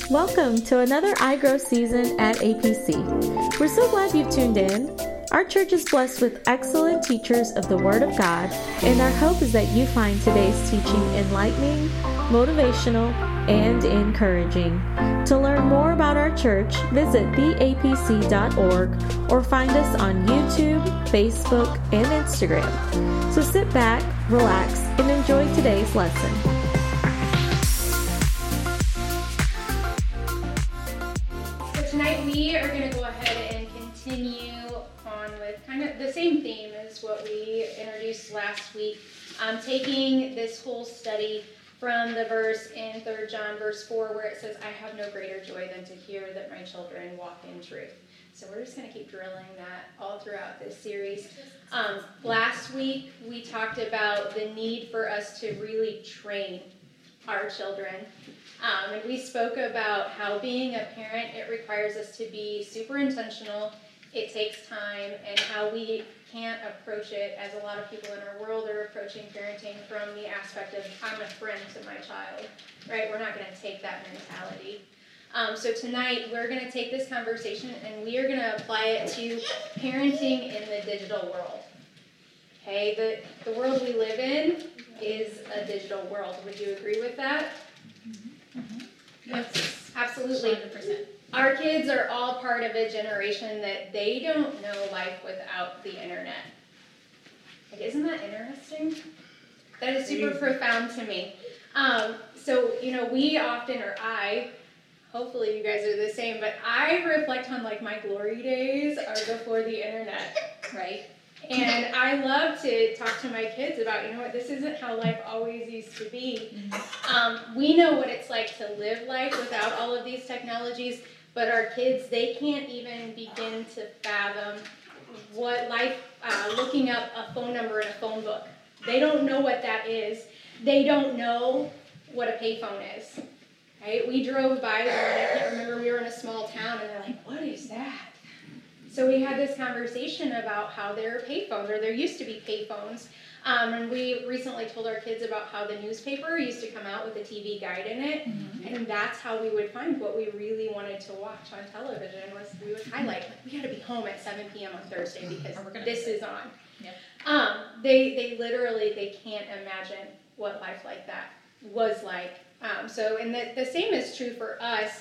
Welcome to another iGrow season at APC. We're so glad you've tuned in. Our church is blessed with excellent teachers of the Word of God, and our hope is that you find today's teaching enlightening, motivational, and encouraging. To learn more about our church, visit theapc.org or find us on YouTube, Facebook, and Instagram. So sit back, relax, and enjoy today's lesson. Tonight we are going to go ahead and continue on with kind of the same theme as what we introduced last week, taking this whole study from the verse in 3 John verse 4 where it says, I have no greater joy than to hear that my children walk in truth. So we're just going to keep drilling that all throughout this series. Last week we talked about the need for us to really train our children. And we spoke about how being a parent, it requires us to be super intentional. It takes time, and how we can't approach it as a lot of people in our world are approaching parenting from the aspect of, I'm a friend to my child, right? We're not going to take that mentality. So tonight, we're going to take this conversation, and we are going to apply it to parenting in the digital world. Okay, the world we live in is a digital world. Would you agree with that? Yes, absolutely. 100%. Our kids are all part of a generation that they don't know life without the internet. Like, isn't that interesting? That is super profound to me. So, we often, or I, hopefully you guys are the same, but I reflect on, my glory days are before the internet, right? And I love to talk to my kids about, this isn't how life always used to be. We know what it's like to live life without all of these technologies, but our kids, they can't even begin to fathom what life, looking up a phone number in a phone book. They don't know what that is. They don't know what a payphone is. Right? We drove by there, and I can't remember, we were in a small town, and they're like, what is that? So we had this conversation about how there are payphones, or there used to be payphones, and we recently told our kids about how the newspaper used to come out with a TV guide in it, and that's how we would find what we really wanted to watch on television, was we would highlight, we got to be home at 7 p.m. on Thursday because this is on. Yep. They can't imagine what life like that was like. And the same is true for us.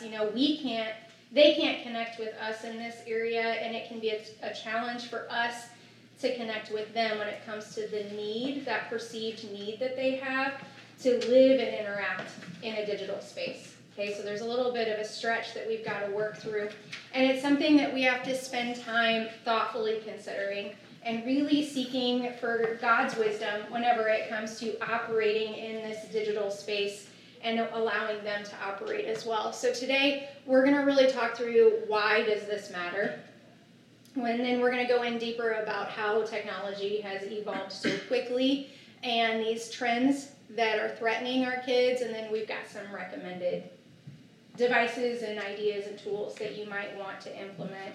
They can't connect with us in this area, and it can be a challenge for us to connect with them when it comes to the need, that perceived need that they have to live and interact in a digital space. Okay, so there's a little bit of a stretch that we've got to work through, and it's something that we have to spend time thoughtfully considering and really seeking for God's wisdom whenever it comes to operating in this digital space and allowing them to operate as well. So today, we're going to really talk through why does this matter, and then we're going to go in deeper about how technology has evolved so quickly and these trends that are threatening our kids, and then we've got some recommended devices and ideas and tools that you might want to implement.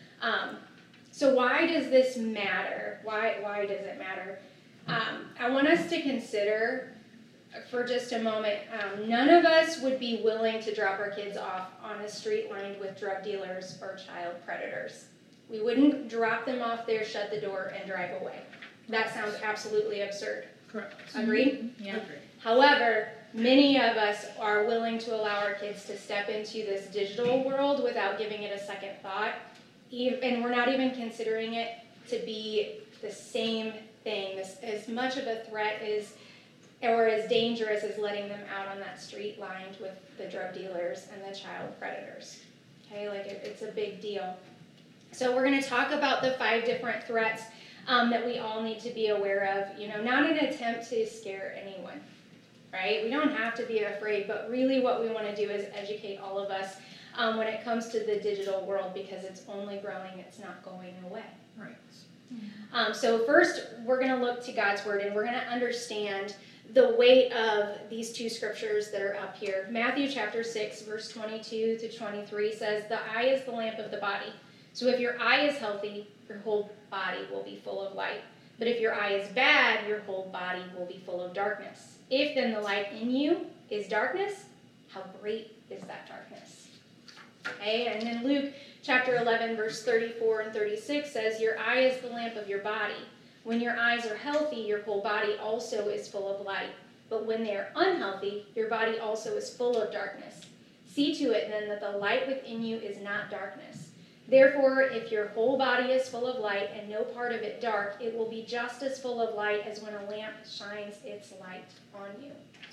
So why does this matter? Why does it matter? I want us to consider for just a moment, none of us would be willing to drop our kids off on a street lined with drug dealers or child predators. We wouldn't drop them off there, shut the door, and drive away. That sounds absolutely absurd. Correct. Agreed? Yeah. However, many of us are willing to allow our kids to step into this digital world without giving it a second thought, and we're not even considering it to be the same thing, as much of a threat or as dangerous as letting them out on that street lined with the drug dealers and the child predators. Okay, it's a big deal. So we're going to talk about the 5 different threats that we all need to be aware of, not an attempt to scare anyone, right? We don't have to be afraid, but really what we want to do is educate all of us when it comes to the digital world, because it's only growing, it's not going away. Right. So first, we're going to look to God's Word, and we're going to understand the weight of these 2 scriptures that are up here. Matthew chapter 6, verse 22 to 23 says, the eye is the lamp of the body. So if your eye is healthy, your whole body will be full of light. But if your eye is bad, your whole body will be full of darkness. If then the light in you is darkness, how great is that darkness? Okay, and then Luke chapter 11, verse 34 and 36 says, your eye is the lamp of your body. When your eyes are healthy, your whole body also is full of light. But when they are unhealthy, your body also is full of darkness. See to it then that the light within you is not darkness. Therefore, if your whole body is full of light and no part of it dark, it will be just as full of light as when a lamp shines its light on you.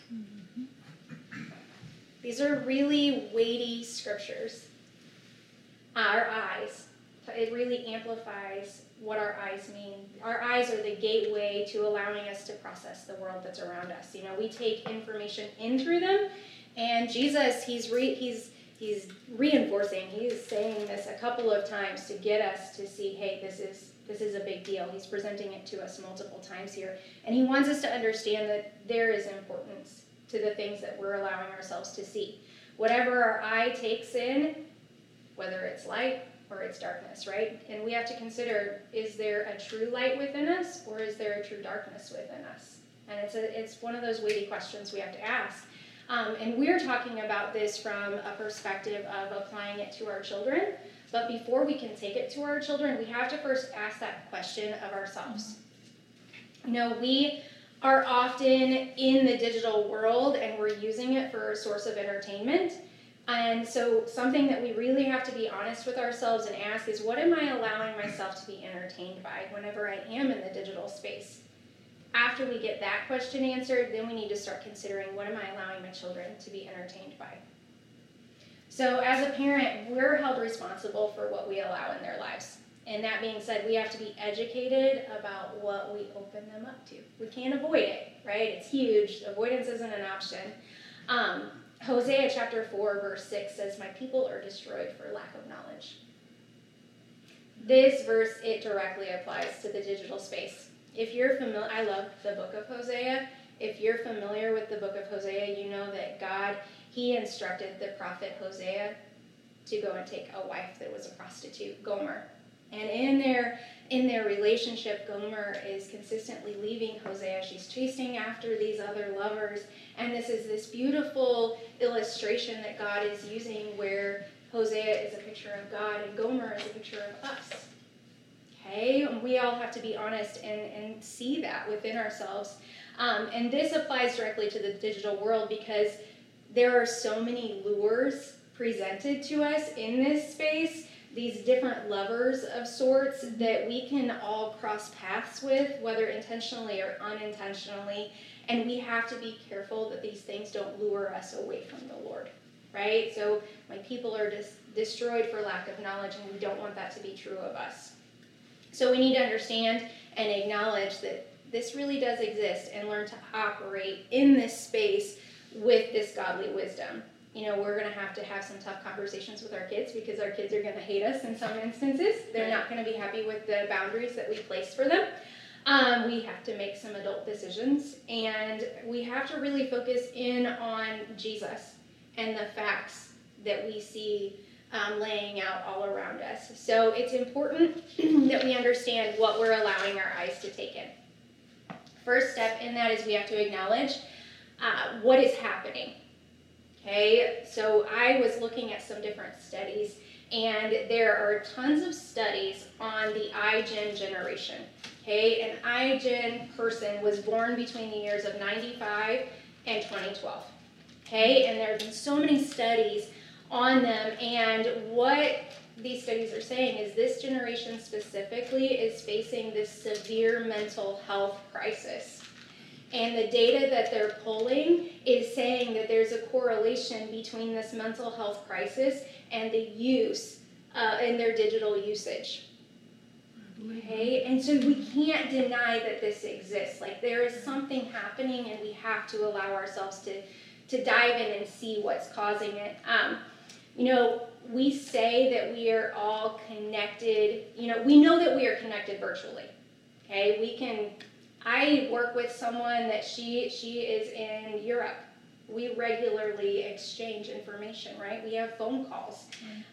Mm-hmm. These are really weighty scriptures. Our eyes. It really amplifies what our eyes mean. Our eyes are the gateway to allowing us to process the world that's around us. You know, we take information in through them, and Jesus, he's reinforcing. He's saying this a couple of times to get us to see, hey, this is a big deal. He's presenting it to us multiple times here, and he wants us to understand that there is importance to the things that we're allowing ourselves to see. Whatever our eye takes in, whether it's light or it's darkness, right? And we have to consider, is there a true light within us, or is there a true darkness within us? And it's one of those weighty questions we have to ask. And we're talking about this from a perspective of applying it to our children. But before we can take it to our children, we have to first ask that question of ourselves. You know, we are often in the digital world, and we're using it for a source of entertainment. And so something that we really have to be honest with ourselves and ask is, what am I allowing myself to be entertained by whenever I am in the digital space? After we get that question answered, then we need to start considering, what am I allowing my children to be entertained by? So as a parent, we're held responsible for what we allow in their lives. And that being said, we have to be educated about what we open them up to. We can't avoid it, right? It's huge. Avoidance isn't an option. Hosea chapter 4, verse 6 says, my people are destroyed for lack of knowledge. This verse, it directly applies to the digital space. If you're familiar, I love the book of Hosea. If you're familiar with the book of Hosea, you know that God, he instructed the prophet Hosea to go and take a wife that was a prostitute, Gomer. And in their relationship, Gomer is consistently leaving Hosea. She's chasing after these other lovers. And this is this beautiful illustration that God is using, where Hosea is a picture of God and Gomer is a picture of us. Okay? And we all have to be honest and see that within ourselves. And this applies directly to the digital world, because there are so many lures presented to us in this space, these different lovers of sorts that we can all cross paths with, whether intentionally or unintentionally, and we have to be careful that these things don't lure us away from the Lord, right? So my people are destroyed for lack of knowledge, and we don't want that to be true of us. So we need to understand and acknowledge that this really does exist, and learn to operate in this space with this godly wisdom. You know, we're going to have some tough conversations with our kids, because our kids are going to hate us in some instances. They're not going to be happy with the boundaries that we place for them. We have to make some adult decisions, and we have to really focus in on Jesus and the facts that we see laying out all around us. So it's important that we understand what we're allowing our eyes to take in. First step in that is we have to acknowledge what is happening. Okay, so I was looking at some different studies, and there are tons of studies on the iGen generation. Okay, an iGen person was born between the years of 95 and 2012. Okay, and there have been so many studies on them, and what these studies are saying is this generation specifically is facing this severe mental health crisis. And the data that they're pulling is saying that there's a correlation between this mental health crisis and the use in their digital usage. Okay, and so we can't deny that this exists. Like, there is something happening, and we have to allow ourselves to dive in and see what's causing it. You know, we say that we are all connected. You know, we know that we are connected virtually. Okay, I work with someone that she is in Europe. We regularly exchange information, right? We have phone calls.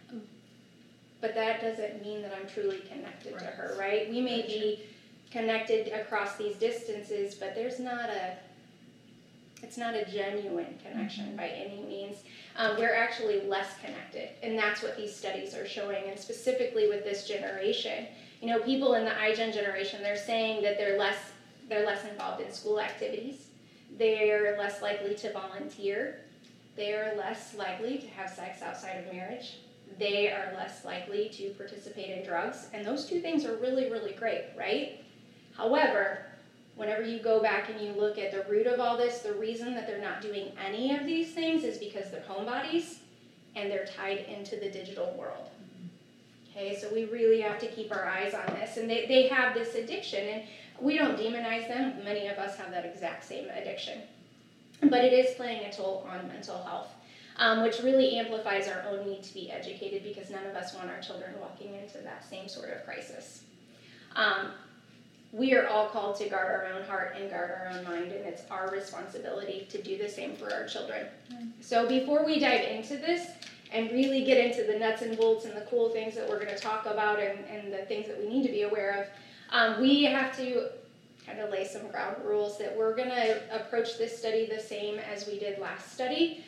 But that doesn't mean that I'm truly connected to her, right? We may be connected across these distances, but it's not a genuine connection by any means. we're actually less connected. And that's what these studies are showing, and specifically with this generation. You know, people in the iGen generation, they're saying that they're less involved in school activities. They're less likely to volunteer. They are less likely to have sex outside of marriage. They are less likely to participate in drugs. And those two things are really, really great, right? However, whenever you go back and you look at the root of all this, the reason that they're not doing any of these things is because they're homebodies and they're tied into the digital world. Okay, so we really have to keep our eyes on this. And they have this addiction, and we don't demonize them. Many of us have that exact same addiction. But it is playing a toll on mental health, which really amplifies our own need to be educated, because none of us want our children walking into that same sort of crisis. We are all called to guard our own heart and guard our own mind, and it's our responsibility to do the same for our children. So before we dive into this and really get into the nuts and bolts and the cool things that we're going to talk about and the things that we need to be aware of, we have to kind of lay some ground rules that we're going to approach this study the same as we did last study.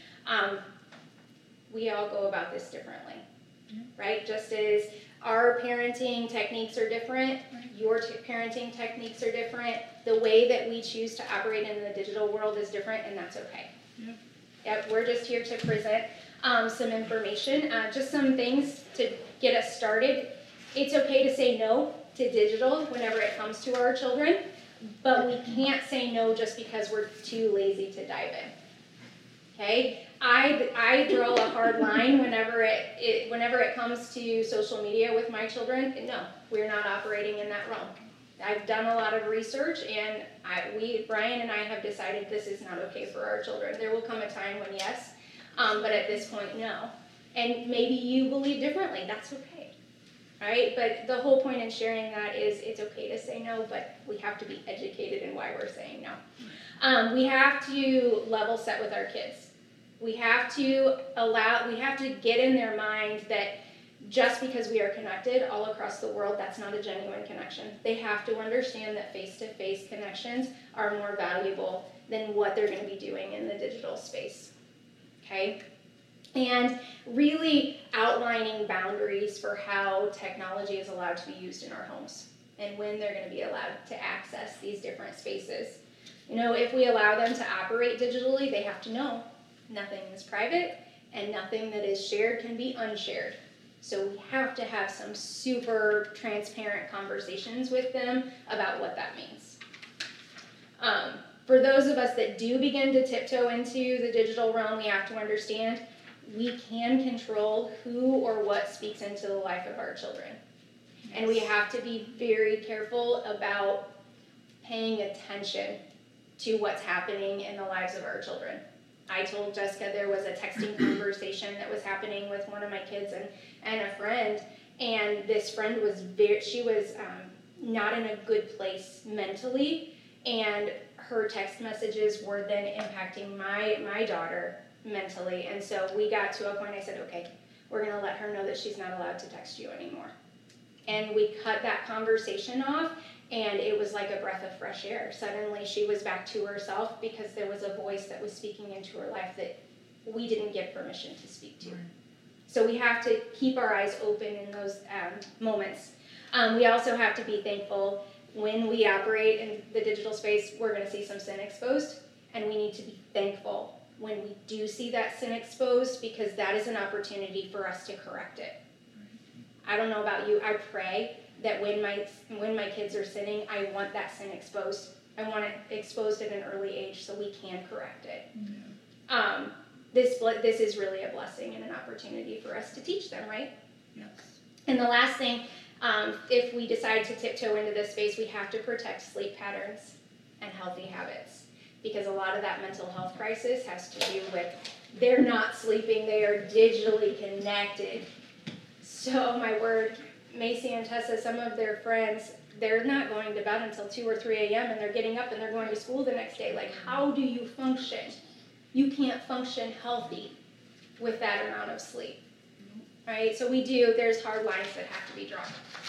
We all go about this differently, right? Just as our parenting techniques are different, your parenting techniques are different, the way that we choose to operate in the digital world is different, and that's okay. Yep, we're just here to present some information, just some things to get us started. It's okay to say no to digital whenever it comes to our children, but we can't say no just because we're too lazy to dive in. Okay? I draw a hard line whenever it comes to social media with my children. No, we're not operating in that realm. I've done a lot of research, and Brian and I have decided this is not okay for our children. There will come a time when yes, but at this point, no. And maybe you believe differently. That's okay. Right? But the whole point in sharing that is it's okay to say no, but we have to be educated in why we're saying no. We have to level set with our kids. We have to get in their mind that just because we are connected all across the world, that's not a genuine connection. They have to understand that face-to-face connections are more valuable than what they're going to be doing in the digital space. Okay? And really outlining boundaries for how technology is allowed to be used in our homes and when they're going to be allowed to access these different spaces. You know, if we allow them to operate digitally, they have to know nothing is private and nothing that is shared can be unshared. So we have to have some super transparent conversations with them about what that means. For those of us that do begin to tiptoe into the digital realm, we have to understand we can control who or what speaks into the life of our children. Yes. And we have to be very careful about paying attention to what's happening in the lives of our children. I told Jessica there was a texting conversation that was happening with one of my kids and a friend, and this friend was not in a good place mentally, and her text messages were then impacting my daughter mentally. And so we got to a point, I said, okay, we're going to let her know that she's not allowed to text you anymore. And we cut that conversation off, and it was like a breath of fresh air. Suddenly she was back to herself because there was a voice that was speaking into her life that we didn't give permission to speak to. So we have to keep our eyes open in those moments. We also have to be thankful when we operate in the digital space. We're going to see some sin exposed, and we need to be thankful when we do see that sin exposed, because that is an opportunity for us to correct it. I don't know about you, I pray that when my kids are sinning, I want that sin exposed. I want it exposed at an early age so we can correct it. Yeah. This is really a blessing and an opportunity for us to teach them, right? Yes. And the last thing, if we decide to tiptoe into this space, we have to protect sleep patterns and healthy habits. Because a lot of that mental health crisis has to do with they're not sleeping, they are digitally connected. So, my word, Macy and Tessa, some of their friends, they're not going to bed until 2 or 3 a.m. and they're getting up and they're going to school the next day. Like, how do you function? You can't function healthy with that amount of sleep, right? So there's hard lines that have to be drawn.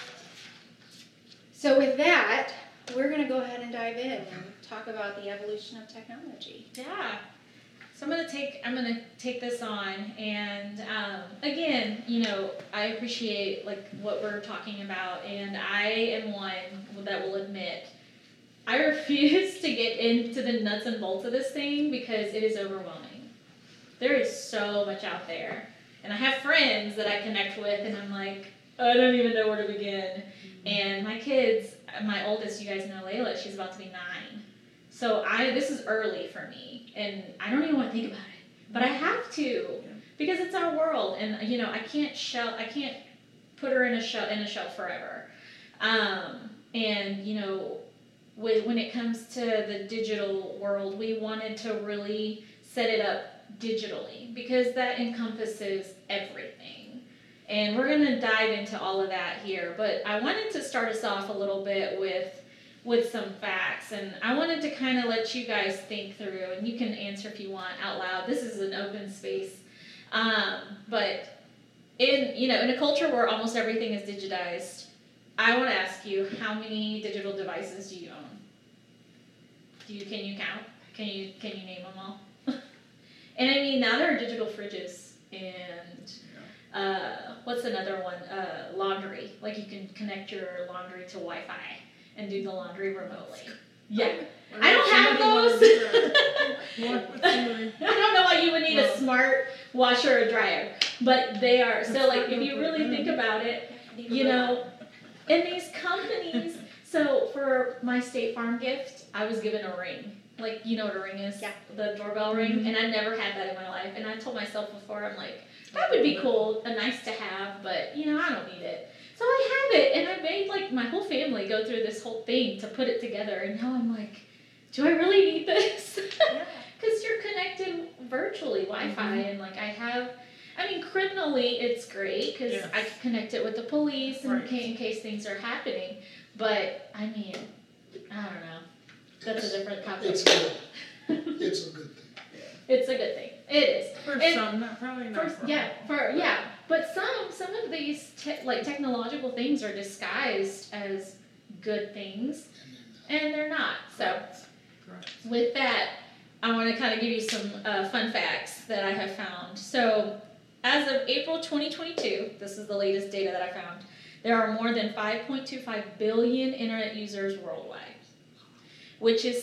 So with that, we're going to go ahead and dive in and talk about the evolution of technology. Yeah. I'm gonna take this on, and again, I appreciate like what we're talking about, and I am one that will admit I refuse to get into the nuts and bolts of this thing because it is overwhelming. There is so much out there, and I have friends that I connect with, and I'm like, I don't even know where to begin. And my kids, my oldest, you guys know Layla, she's about to be 9. So this is early for me, and I don't even want to think about it, but I have to because it's our world, and I can't put her in a shell forever. And when it comes to the digital world, we wanted to really set it up digitally because that encompasses everything. And we're going to dive into all of that here, but I wanted to start us off a little bit with some facts, and I wanted to kind of let you guys think through, and you can answer if you want out loud. This is an open space, but in a culture where almost everything is digitized, I want to ask you, how many digital devices do you own? Can you count? Can you name them all? And I mean, now there are digital fridges, and what's another one? Laundry. Like you can connect your laundry to Wi-Fi and do the laundry remotely. Yeah. I don't have those. I don't know why you would need a smart washer or dryer, but they are. So like if you really think about it, and these companies, so for my State Farm gift, I was given a ring. Like, you know what a ring is? Yeah. The doorbell ring. And I never had that in my life. And I told myself before, I'm like, that would be cool, nice to have, but, I don't need it. So I have it, and I made, like, my whole family go through this whole thing to put it together, and now I'm like, do I really need this? Because you're connected virtually, Wi-Fi, and, like, criminally, it's great, because I can connect it with the police in case things are happening, but, I don't know. That's a different topic. It's good. It's a good thing. It's a good thing. It is. For some, probably not for all. But some of these technological things are disguised as good things, and they're not. So, with that, I want to kind of give you some fun facts that I have found. So, as of April 2022, this is the latest data that I found, there are more than 5.25 billion internet users worldwide, which is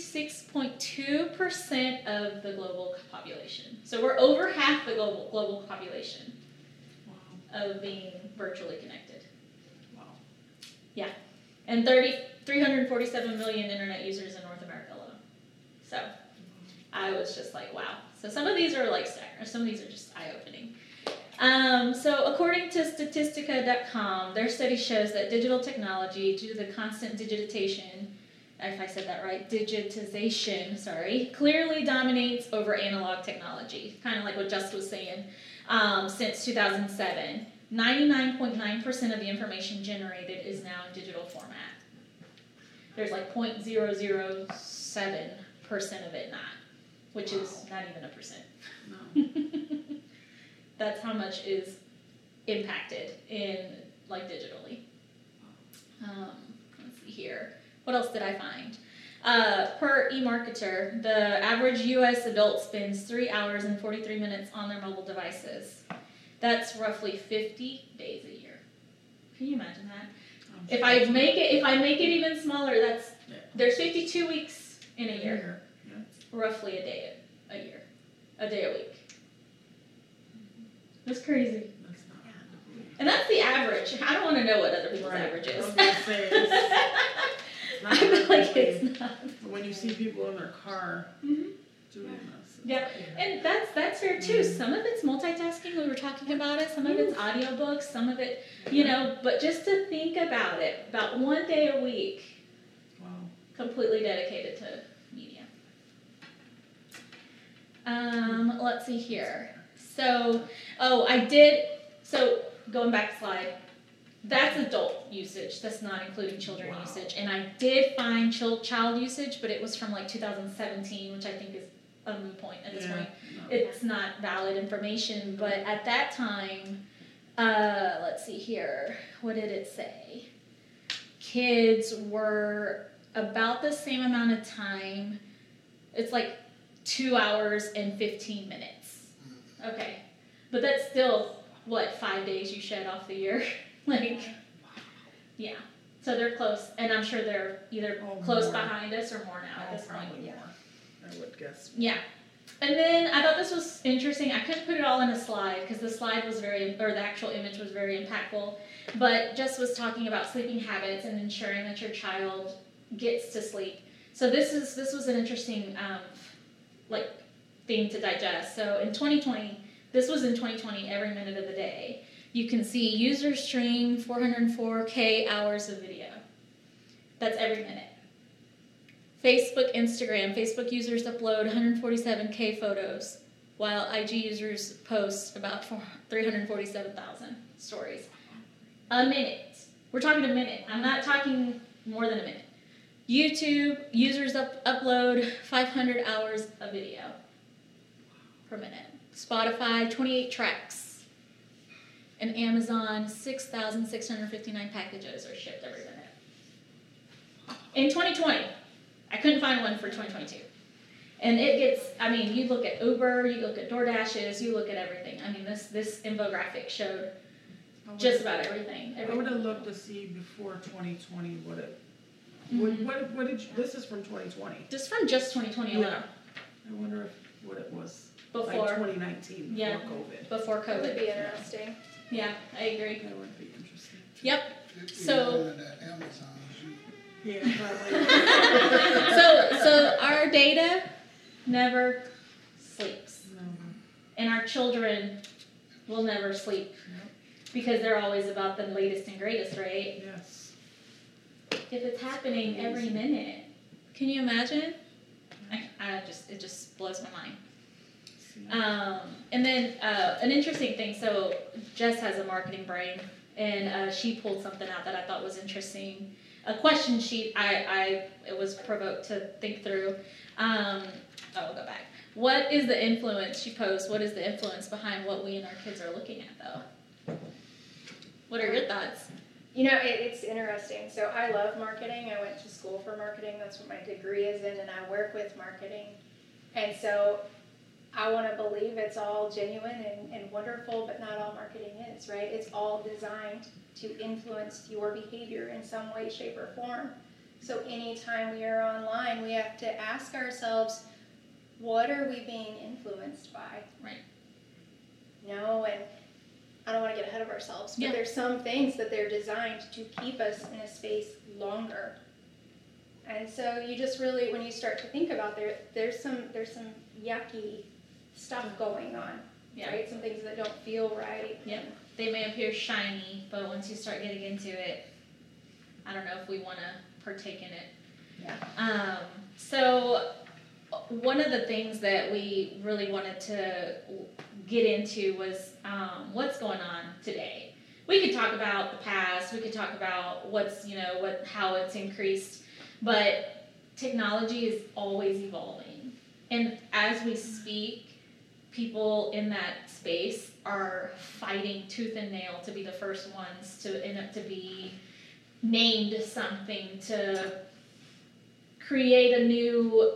66.2% of the global population. So we're over half the global population of being virtually connected. Wow. Yeah. And 347 million internet users in North America alone. So I was just like, wow. So some of these are like staggering. Some of these are just eye-opening. So according to Statistica.com, their study shows that digital technology, due to the constant digitization, if I said that right, clearly dominates over analog technology, kind of like what Just was saying, since 2007. 99.9% of the information generated is now in digital format. There's like 0.007% of it not, which is not even a percent. No. That's how much is impacted in digitally. Let's see here. What else did I find? Per eMarketer, the average U.S. adult spends 3 hours and 43 minutes on their mobile devices. That's roughly 50 days a year. Can you imagine that? If I make it even smaller, there's 52 weeks in a year. Yeah. Roughly a day a year, a day a week. That's crazy. That's not hard to believe. And that's the average. I don't want to know what other people's average is. I was gonna say, it's not I feel hard to like it's believe. not. But when you see people in their car doing this. Yeah, and that's fair too. Some of it's multitasking. We were talking about it. Some of it's audiobooks. Some of it, But just to think about it, about 1 day a week, completely dedicated to media. Let's see here. So, going back slide, that's adult usage. That's not including children usage. And I did find child usage, but it was from 2017, which I think is a moot point at this point. No. It's not valid information, but at that time, let's see here. What did it say? Kids were about the same amount of time. It's 2 hours and 15 minutes. Okay. But that's still, 5 days you shed off the year? Like, yeah. So they're close, and I'm sure they're either close more. behind us or more now at this point. Probably more, I would guess. Yeah. And then I thought this was interesting. I couldn't put it all in a slide because the slide was the actual image was very impactful. But Jess was talking about sleeping habits and ensuring that your child gets to sleep. So this was an interesting thing to digest. So in 2020, this was in 2020 every minute of the day. You can see users stream 404K hours of video. That's every minute. Facebook users upload 147K photos, while IG users post about 347,000 stories. A minute. We're talking a minute. I'm not talking more than a minute. YouTube users upload 500 hours of video per minute. Spotify, 28 tracks. And Amazon, 6,659 packages are shipped every minute. In 2020, I couldn't find one for 2022. And it gets, you look at Uber, you look at DoorDashes, you look at everything. This infographic showed just about everything. I would have looked to see before 2020 what did you, this is from 2020. Just from just 2020 alone. Yeah. I wonder what it was Before. like 2019, Yeah. before COVID. Before That would COVID. be interesting. Yeah, I agree. That would be interesting. Yep. So- That Amazon, Yeah, probably. So our data never sleeps. No. And our children will never sleep. Because they're always about the latest and greatest, right? Yes. If it's happening every minute, can you imagine? It just blows my mind. And then an interesting thing. So Jess has a marketing brain, and she pulled something out that I thought was interesting. A question sheet I was provoked to think through. I'll go back. What is the influence, she posed, what is the influence behind what we and our kids are looking at, though? What are your thoughts? It's interesting. So I love marketing. I went to school for marketing. That's what my degree is in, and I work with marketing. And so I want to believe it's all genuine and wonderful, but not all marketing is, right? It's all designed to influence your behavior in some way, shape, or form. So anytime we are online, we have to ask ourselves, what are we being influenced by? Right. And I don't want to get ahead of ourselves, but there's some things that they're designed to keep us in a space longer. And so you just really, when you start to think about there's some yucky stuff going on, right? Some things that don't feel right. Yeah. They may appear shiny, but once you start getting into it, I don't know if we want to partake in it. Yeah. So one of the things that we really wanted to get into was what's going on today. We could talk about the past, we could talk about how it's increased, but technology is always evolving. And as we speak, people in that space are fighting tooth and nail to be the first ones to end up to be named something, to create a new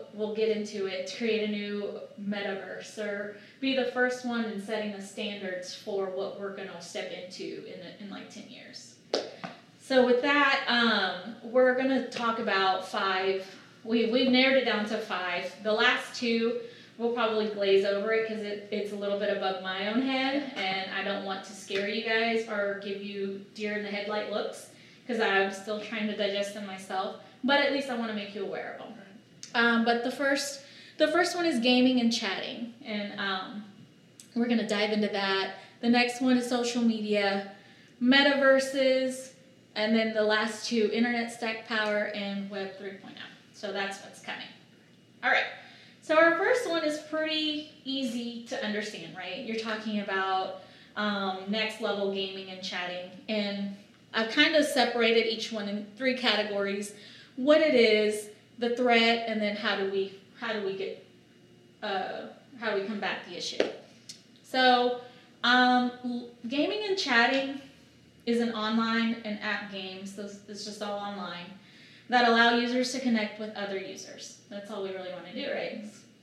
metaverse, or be the first one in setting the standards for what we're going to step into in like 10 years. So with that, we're going to talk about 5. We've narrowed it down to 5. The last 2, we'll probably glaze over it because it's a little bit above my own head, and I don't want to scare you guys or give you deer in the headlight looks because I'm still trying to digest them myself. But at least I want to make you aware of them. But the first one is gaming and chatting, and we're going to dive into that. The next one is social media, metaverses, and then the last 2, internet stack power and Web 3.0. So that's what's coming. All right. So our first one is pretty easy to understand, right? You're talking about next level gaming and chatting, and I've kind of separated each one in 3 categories: what it is, the threat, and then how do we combat the issue. So gaming and chatting is an online and app games. So it's just all online that allow users to connect with other users. That's all we really want to do, right?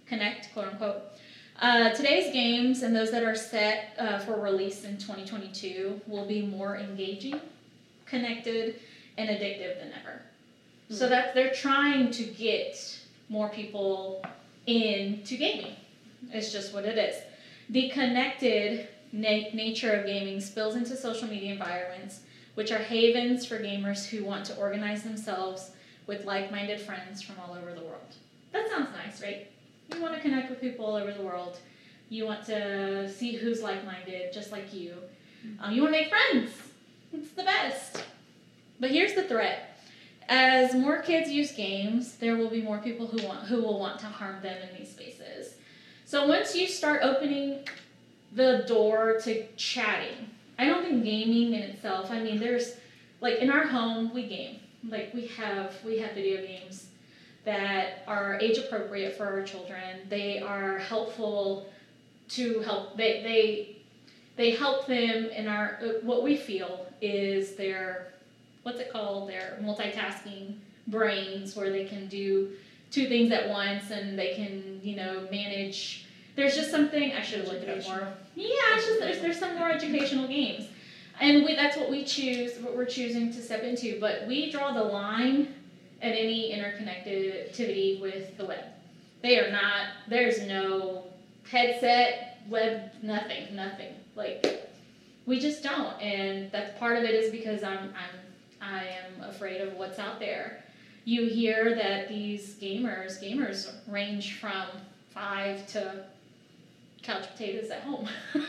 connect, quote unquote. Today's games and those that are set for release in 2022 will be more engaging, connected, and addictive than ever. So they're trying to get more people into gaming. It's just what it is. The connected nature of gaming spills into social media environments, which are havens for gamers who want to organize themselves with like-minded friends from all over the world. That sounds nice, right? You want to connect with people all over the world. You want to see who's like-minded, just like you. You want to make friends. It's the best. But here's the threat. As more kids use games, there will be more people who will want to harm them in these spaces. So once you start opening the door to chatting, I don't think gaming in itself, I mean, there's, like, in our home, we game. Like, we have video games that are age appropriate for our children. They are helpful to help, they help them in our, what we feel is their, what's it called, their multitasking brains, where they can do two things at once and they can, manage. There's just something, I should have looked it up more. Yeah, it's just, there's some more educational games. And that's what we're choosing to step into. But we draw the line at any interconnectivity with the web. They are not, there's no headset, web, nothing. Like, we just don't. And that's part of it is because I am afraid of what's out there. You hear that these gamers range from 5 to couch potatoes at home.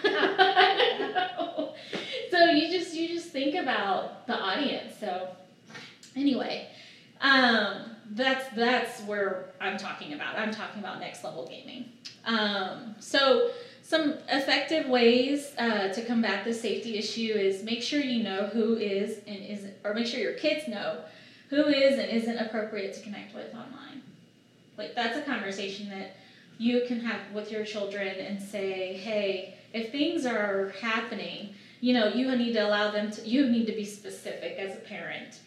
So you just think about the audience. So anyway, that's where I'm talking about. I'm talking about next level gaming. So some effective ways to combat this safety issue is make sure you know who is and isn't, or make sure your kids know who is and isn't appropriate to connect with online. Like, that's a conversation that you can have with your children and say, hey, if things are happening, you need to allow them to, you need to be specific as a parent.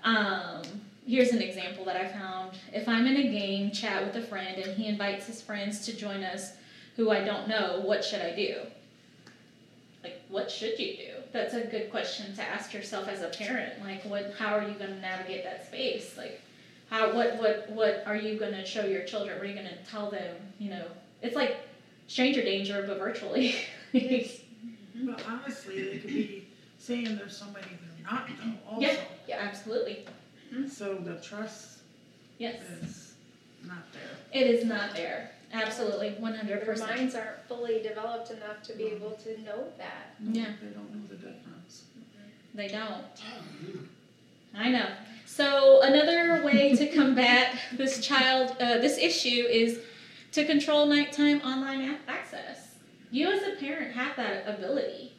Here's an example that I found. If I'm in a game chat with a friend and he invites his friends to join us who I don't know, what should I do? Like, what should you do? That's a good question to ask yourself as a parent. Like, how are you going to navigate that space? Like, what are you going to show your children? What are you going to tell them? It's like stranger danger, but virtually. But honestly, they could be saying there's somebody they're not, though, also. Yeah, absolutely. So the trust Yes. is not there. It is not there. Absolutely, Their 100%. minds aren't fully developed enough to be able to know that. No, Yeah. They don't know the difference. They don't. I know. So another way to combat this issue is to control nighttime online access. You as a parent have that ability.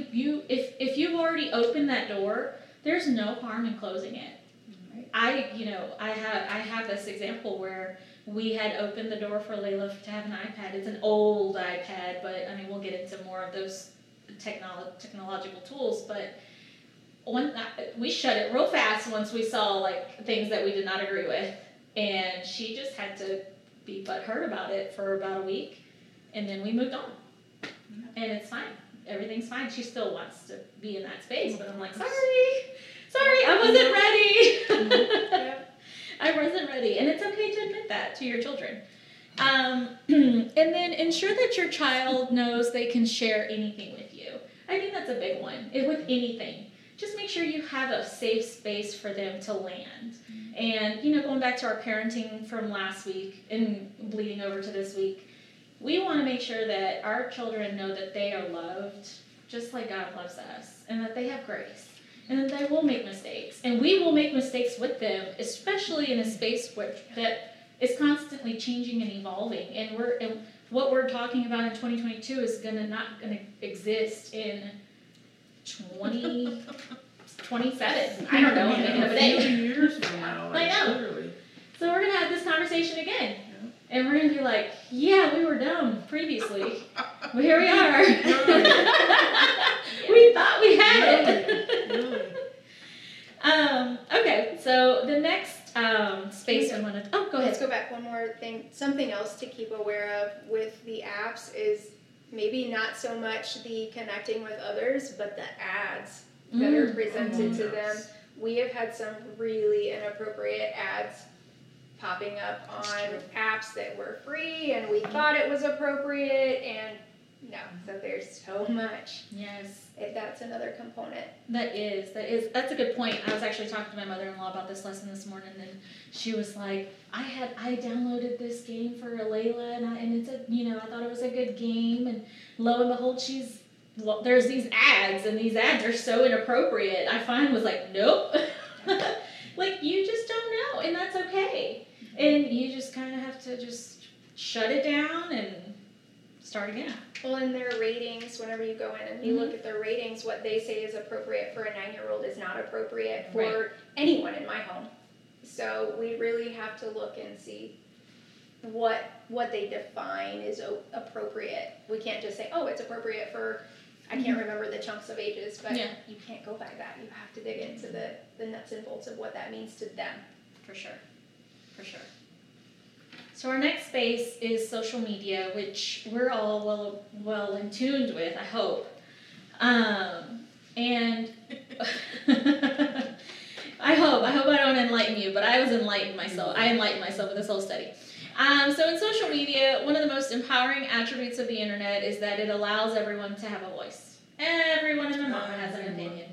If you've already opened that door, there's no harm in closing it. I have this example where we had opened the door for Layla to have an iPad. It's an old iPad, but we'll get into more of those technological tools. But we shut it real fast once we saw things that we did not agree with, and she just had to be butthurt about it for about a week, and then we moved on, and it's fine. Everything's fine. She still wants to be in that space, but I'm like, sorry, I wasn't ready. I wasn't ready, and it's okay to admit that to your children. And then ensure that your child knows they can share anything with you. I think that's a big one. With anything, just make sure you have a safe space for them to land. And going back to our parenting from last week and bleeding over to this week, we want to make sure that our children know that they are loved just like God loves us, and that they have grace, and that they will make mistakes, and we will make mistakes with them, especially in a space that is constantly changing and evolving. And what we're talking about in 2022 is not going to exist in 2027. I don't know. I'm thinking of a A few day. years from now, I know. literally. So we're going to have this conversation again. And we're going to be like, yeah, we were dumb previously. Well, here we are. We thought we had it. Really. Okay, so the next space we want to. Oh, go ahead. Let's go back one more thing. Something else to keep aware of with the apps is maybe not so much the connecting with others, but the ads that are presented to them. We have had some really inappropriate ads popping up on apps that were free, and we thought it was appropriate, and no. So there's so much. Yes. That's another component. That's a good point. I was actually talking to my mother-in-law about this lesson this morning, and she was like, I downloaded this game for Layla, and it's I thought it was a good game, and lo and behold, there's these ads, and these ads are so inappropriate. I finally was like, nope. Like, you just don't know, and that's okay. And you just kind of have to just shut it down and start again. Well, in their ratings, whenever you go in and you look at their ratings, what they say is appropriate for a 9-year-old is not appropriate for anyone in my home. So we really have to look and see what they define is appropriate. We can't just say, oh, it's appropriate for, I can't remember the chunks of ages, but you can't go by that. You have to dig into the nuts and bolts of what that means to them. For sure. So our next space is social media, which we're all well in tuned with, I hope. And I hope I don't enlighten you, but I enlightened myself with this whole study. So in social media, one of the most empowering attributes of the internet is that it allows everyone to have a voice. Everyone in the moment has an opinion.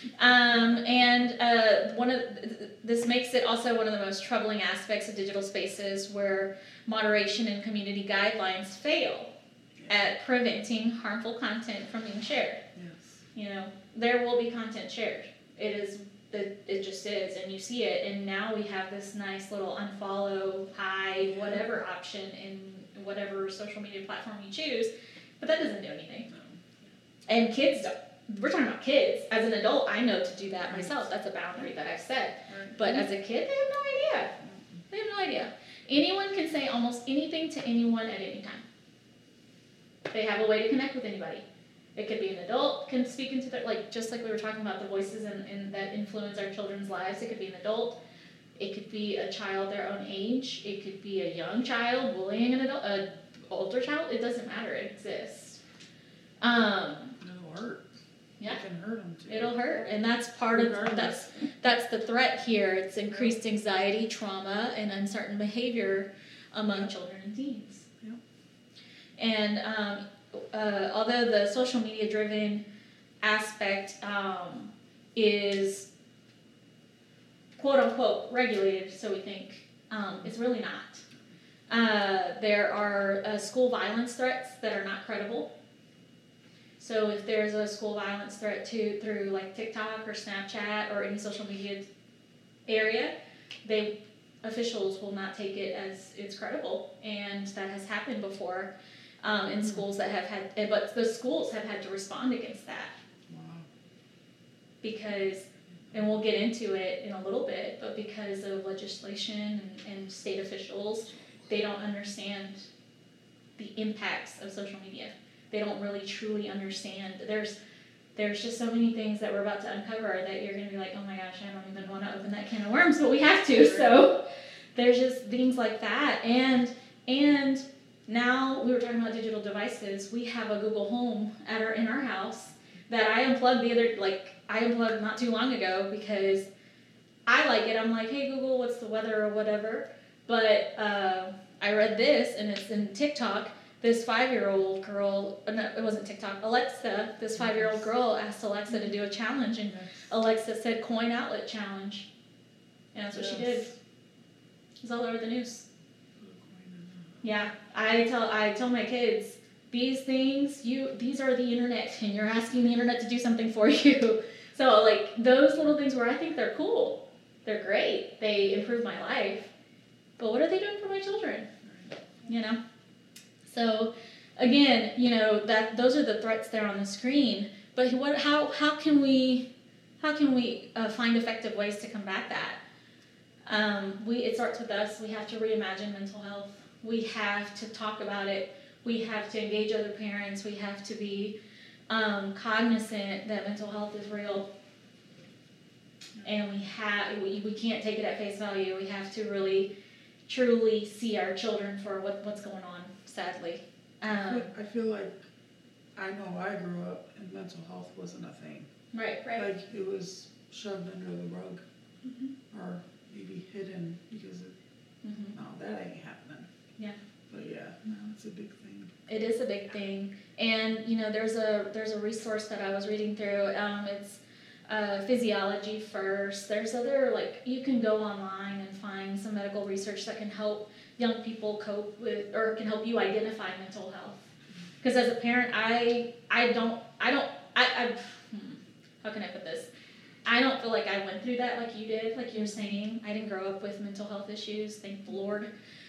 This makes it also one of the most troubling aspects of digital spaces where moderation and community guidelines fail at preventing harmful content from being shared. Yes. There will be content shared. It just is, and you see it, and now we have this nice little unfollow, hide, whatever option in whatever social media platform you choose, but that doesn't do anything. And kids don't. We're talking about kids. As an adult, I know to do that myself. That's a boundary that I've set. But as a kid, they have no idea. They have no idea. Anyone can say almost anything to anyone at any time. They have a way to connect with anybody. It could be an adult can speak into their, just like we were talking about the voices and that influence our children's lives. It could be an adult. It could be a child their own age. It could be a young child bullying an older child. It doesn't matter. It exists. It'll hurt. Yeah. It can hurt them too. It'll hurt, and that's part of that's the threat here. It's increased anxiety, trauma, and uncertain behavior among children and teens. Yep. And although the social media driven aspect is quote unquote regulated, so we think, it's really not. There are school violence threats that are not credible. So if there's a school violence threat through TikTok or Snapchat or any social media area, officials will not take it as it's credible, and that has happened before in schools that have had, but the schools have had to respond against that. Wow. Because, and we'll get into it in a little bit, but because of legislation and state officials, they don't understand the impacts of social media. They don't really truly understand. There's just so many things that we're about to uncover that you're going to be like, oh my gosh, I don't even want to open that can of worms, but we have to. So there's just things like that. And now we were talking about digital devices. We have a Google Home in our house that I unplugged I unplugged not too long ago because I like it. I'm like, hey Google, what's the weather or whatever. But I read this, and it's in TikTok. This 5-year-old girl, no, it wasn't TikTok, Alexa, this 5-year-old girl asked Alexa to do a challenge, and Alexa said coin outlet challenge. And that's what she did. It's all over the news. Yeah, I tell my kids, these things, these are the internet, and you're asking the internet to do something for you. So, those little things where I think they're cool, they're great, they improve my life, but what are they doing for my children? So, again, those are the threats there on the screen. But how can we find effective ways to combat that? It starts with us. We have to reimagine mental health. We have to talk about it. We have to engage other parents. We have to be cognizant that mental health is real. and we can't take it at face value. We have to really, truly see our children for what's going on. Sadly, I feel like I know I grew up and mental health wasn't a thing. right. Like it was shoved under the rug, or maybe hidden because no, that ain't happening. Yeah. But yeah, no, it's a big thing. It is a big thing, and there's a resource that I was reading through. It's Physiology First. There's other, like, you can go online and find some medical research that can help young people cope with, or can help you identify mental health. Because as a parent, how can I put this? I don't feel like I went through that like you did, like you were saying. I didn't grow up with mental health issues, thank the Lord.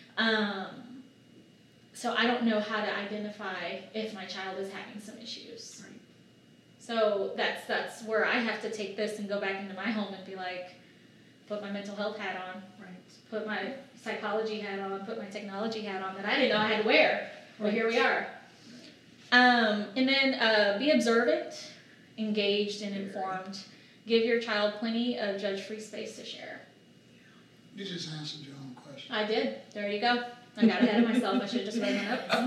So I don't know how to identify if my child is having some issues. Right. So that's where I have to take this and go back into my home and be like, put my mental health hat on, Right. put my psychology hat on, put my technology hat on that I didn't know I had to wear. Well, here we are. And then be observant, engaged, and informed. Give your child plenty of judge-free space to share. You just answered your own question. I did. There you go. I got ahead of myself. I should have just read my notes.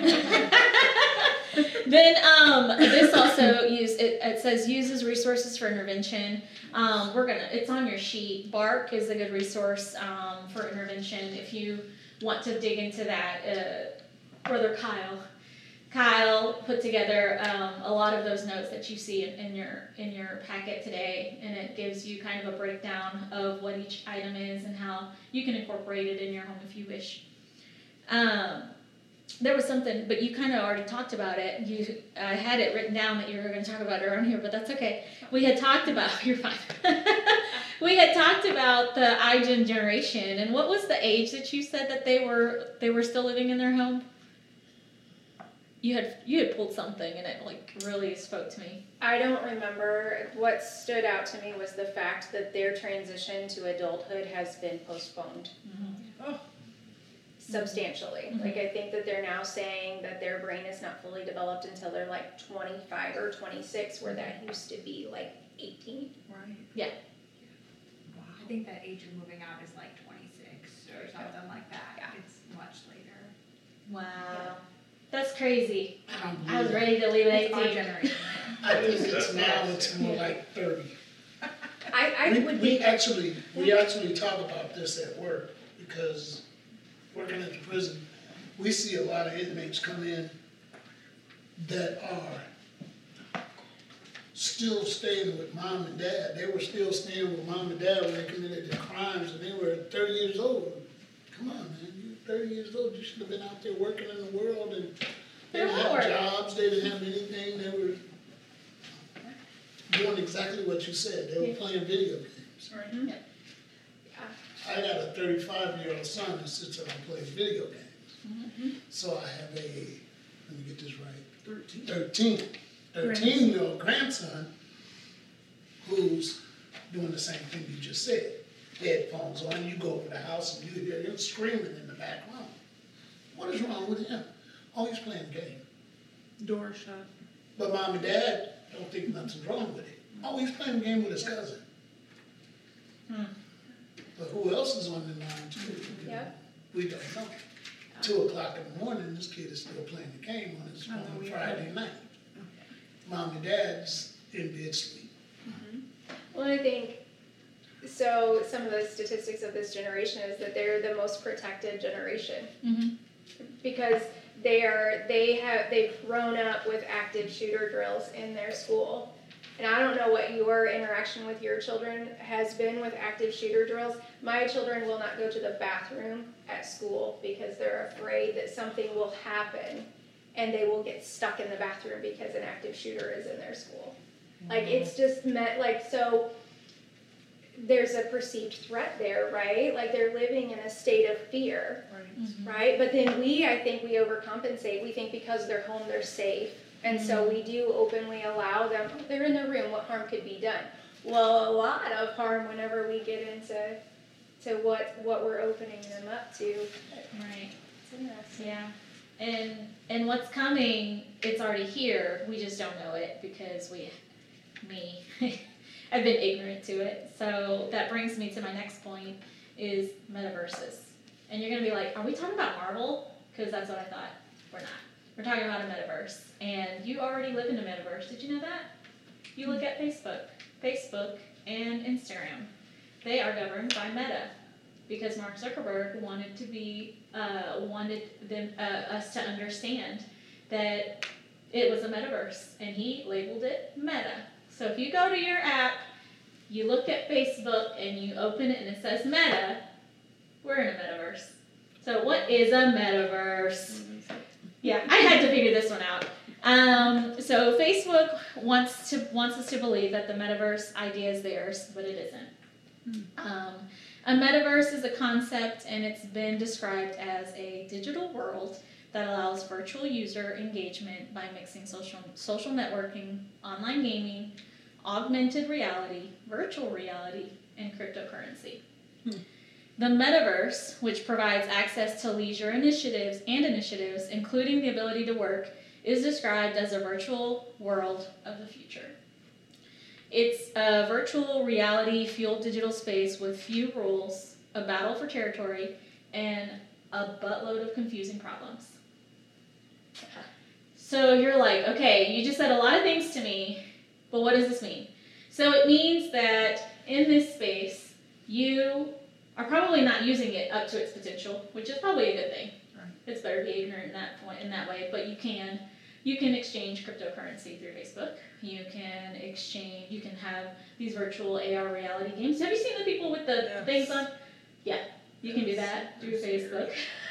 Then this also it says uses resources for intervention. It's on your sheet. Bark is a good resource for intervention if you want to dig into that. Brother Kyle put together a lot of those notes that you see in your packet today, and it gives you kind of a breakdown of what each item is and how you can incorporate it in your home if you wish. There was something, but you kind of already talked about it. I had it written down that you were going to talk about it around here, but that's okay. We had talked about, you're fine. We had talked about the iGen generation, and what was the age that you said that they were still living in their home? You had pulled something, and it like really spoke to me. I don't remember. What stood out to me was the fact that their transition to adulthood has been postponed. Oh. Substantially. Like, I think that they're now saying that their brain is not fully developed until they're like 25 or 26, where that used to be like 18. Right. Yeah. Wow. I think that age of moving out is like 26 or something like that. Yeah. It's much later. Wow. That's crazy. I don't I was believe ready to leave at It's our 18. generation. I think it's now it's more like 30. I We actually talk about this at work because working at the prison, we see a lot of inmates come in that are still staying with mom and dad. They were still staying with mom and dad when they committed the crimes, and they were 30 years old. Come on, man, you're 30 years old. You should have been out there working in the world, and they didn't have jobs. They didn't have anything. They were doing exactly what you said. They were playing video games. Right. Yeah. I got a 35-year-old son that sits there and plays video games. So I have let me get this right, 13-year-old grandson who's doing the same thing you just said. Headphones on, you go over the house and you hear him screaming in the background. What is wrong with him? Oh, he's playing a game. Door shut. But mom and dad don't think nothing's wrong with it. Oh, he's playing a game with his cousin. But who else is on the line too? Yep. We don't know. 2 o'clock in the morning, this kid is still playing the game on his phone on Friday night. Mom and dad's in bed sleep. Well, I think, so some of the statistics of this generation is that they're the most protected generation. Because they've grown up with active shooter drills in their school. And I don't know what your interaction with your children has been with active shooter drills. My children will not go to the bathroom at school because they're afraid that something will happen and they will get stuck in the bathroom because an active shooter is in their school. Like, it's just so there's a perceived threat there, right? Like, they're living in a state of fear, right? But then I think we overcompensate. We think because they're home, they're safe. And so we do openly allow them, they're in their room, what harm could be done? Well, a lot of harm whenever we get into what we're opening them up to. Right. It's interesting. Yeah. And what's coming, it's already here. We just don't know it because me. I've been ignorant to it. So that brings me to my next point is metaverses. And you're going to be like, are we talking about Marvel? Because that's what I thought. We're not. We're talking about a metaverse. And you already live in a metaverse. Did you know that? You look at Facebook and Instagram. They are governed by Meta because Mark Zuckerberg wanted us to understand that it was a metaverse, and he labeled it Meta. So if you go to your app, you look at Facebook, and you open it, and it says Meta, we're in a metaverse. So what is a metaverse? Yeah, I had to figure this one out. So Facebook wants us to believe that the metaverse idea is theirs, but it isn't. A metaverse is a concept, and it's been described as a digital world that allows virtual user engagement by mixing social networking, online gaming, augmented reality, virtual reality, and cryptocurrency. The metaverse, which provides access to leisure initiatives, including the ability to work, is described as a virtual world of the future. It's a virtual reality-fueled digital space with few rules, a battle for territory, and a buttload of confusing problems. So you're like, okay, you just said a lot of things to me, but what does this mean? So it means that in this space, you are probably not using it up to its potential, which is probably a good thing. Right. It's better to be ignorant in that way, but you can exchange cryptocurrency through Facebook. You can have these virtual AR reality games. Have you seen the people with the things on? Yeah, you can do that through Facebook.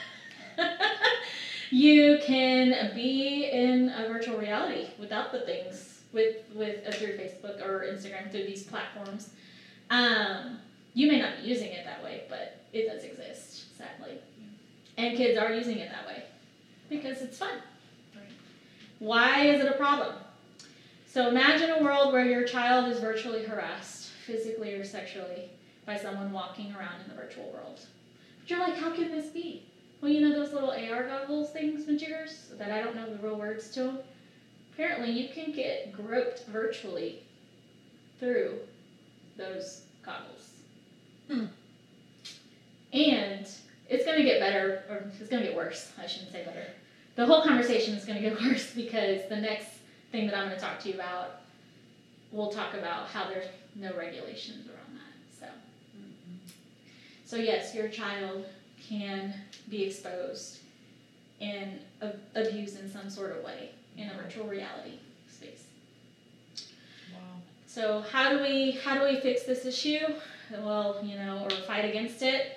You can be in a virtual reality without the things through Facebook or Instagram, through these platforms. You may not be using it that way, but it does exist, sadly. And kids are using it that way because it's fun. Why is it a problem? So imagine a world where your child is virtually harassed, physically or sexually, by someone walking around in the virtual world. But you're like, how can this be? Well, you know those little AR goggles things, majiggers, that I don't know the real words to them? Apparently you can get groped virtually through those goggles. And it's going to get better, or it's going to get worse. I shouldn't say better. The whole conversation is going to get worse because the next thing that I'm going to talk to you about, we'll talk about how there's no regulations around that. So yes, your child can be exposed and abused in some sort of way in a virtual reality space. Wow. So how do we fix this issue? Well, or fight against it.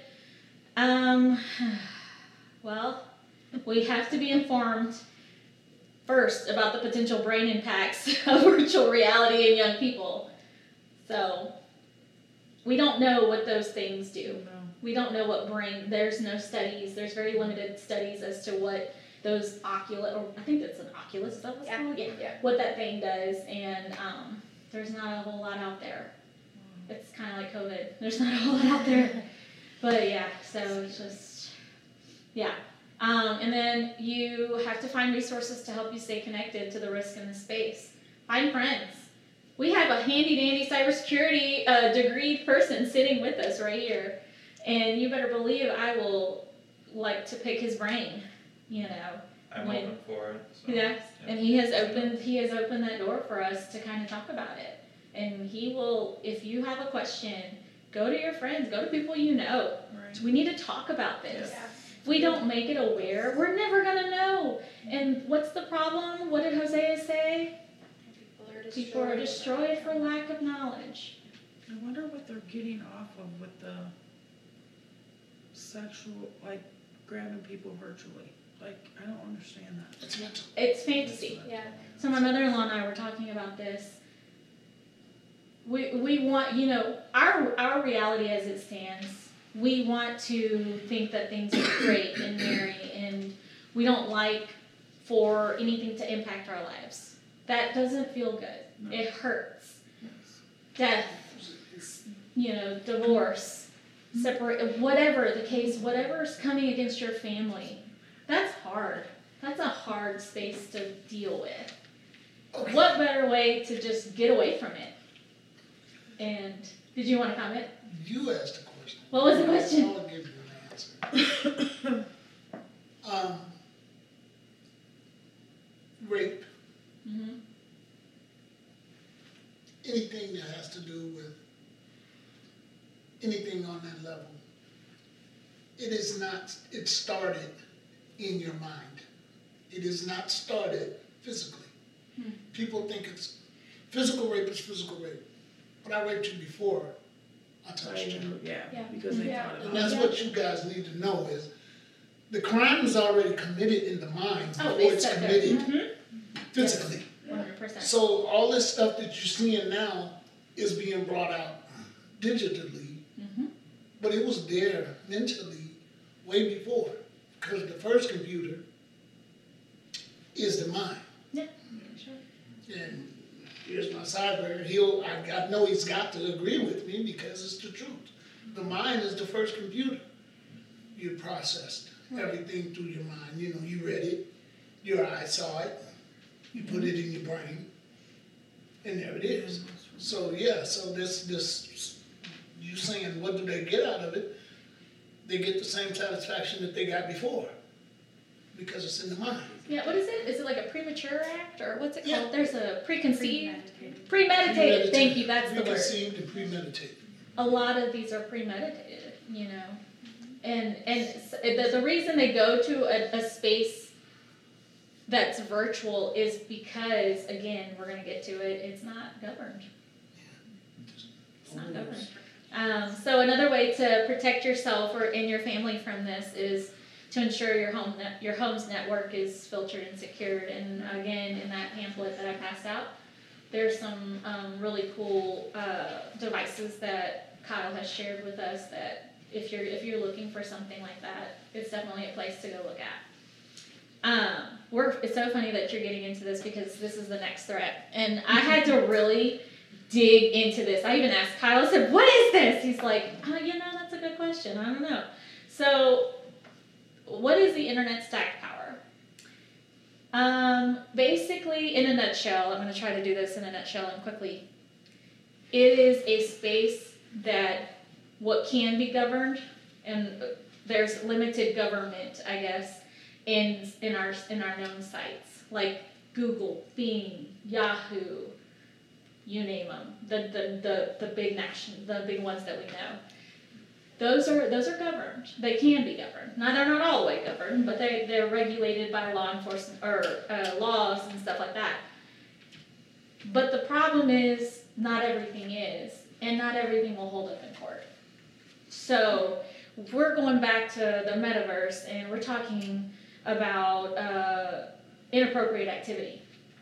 Well, we have to be informed first about the potential brain impacts of virtual reality in young people. So we don't know what those things do. No. We don't know what there's no studies, there's very limited studies as to what those Oculus, or I think that's an Oculus, is that what it's called? Yeah. What that thing does, and there's not a whole lot out there. It's kind of like COVID. There's not a whole lot out there. But yeah, so it's just, yeah. And then you have to find resources to help you stay connected to the risk in the space. Find friends. We have a handy-dandy cybersecurity degreed person sitting with us right here. And you better believe I will like to pick his brain, I'm open for it. So, yeah. And he has opened that door for us to kind of talk about it. And he will, if you have a question, go to your friends, go to people you know. Right. We need to talk about this. Yeah. If we don't make it aware, we're never going to know. And what's the problem? What did Hosea say? People are destroyed for lack of knowledge. I wonder what they're getting off of with the sexual, grabbing people virtually. I don't understand that. It's mental. It's fantasy. Yeah. So my mother-in-law and I were talking about this. We want, our reality as it stands, we want to think that things are great and merry, and we don't like for anything to impact our lives. That doesn't feel good. No. It hurts. Yes. Death, divorce, separate, whatever the case, whatever's coming against your family, that's hard. That's a hard space to deal with. Okay. what better way to just get away from it? And did you want to comment? You asked a question. What was the question? I'll give you an answer. Rape, Mm-hmm. anything that has to do with anything on that level, it started in your mind. It is not started physically. People think it's physical rape is physical rape. But I raped you before I touched you. Yeah, Yeah. because they Yeah. thought And about that's it. what you guys need to know is the crime is already committed in the mind Oh, before they it's said that. committed Mm-hmm. physically. 100%. So all this stuff that you're seeing now is being brought out digitally, Mm-hmm. but it was there mentally way before. Because the first computer is the mind. Yeah. Sure. And here's my cyber, I know he's got to agree with me because it's the truth. The mind is the first computer. You processed everything through your mind. You know, you read it, your eyes saw it, you put it in your brain, and there it is. So yeah, so this you saying what do they get out of it? They get the same satisfaction that they got before. Because it's in the mind. Yeah, what is it? Is it like a premature act or what's it called? Yeah. There's a preconceived, Premeditated. premeditated. Thank you, that's the word. Preconceived and premeditated. A lot of these are premeditated, you know, and the reason they go to a space that's virtual is because, again, we're gonna get to it. It's not governed. It's not governed. So another way to protect yourself or in your family from this is to ensure your home's network is filtered and secured. And again, in that pamphlet that I passed out, there's some really cool devices that Kyle has shared with us that if you're looking for something like that, it's definitely a place to go look at. It's so funny that you're getting into this because this is the next threat, and I had to really dig into this. I even asked Kyle, I said, "What is this?" He's like, "Oh, that's a good question. I don't know." So, what is the internet stack power? Basically, in a nutshell, I'm going to try to do this in a nutshell and quickly. It is a space that what can be governed, and there's limited government, I guess, in our known sites like Google, Bing, Yahoo, you name them, the big ones that we know. Those are governed. They can be governed. Now they're not all the way governed, but they're regulated by law enforcement or laws and stuff like that. But the problem is not everything is, and not everything will hold up in court. So we're going back to the metaverse, and we're talking about inappropriate activity.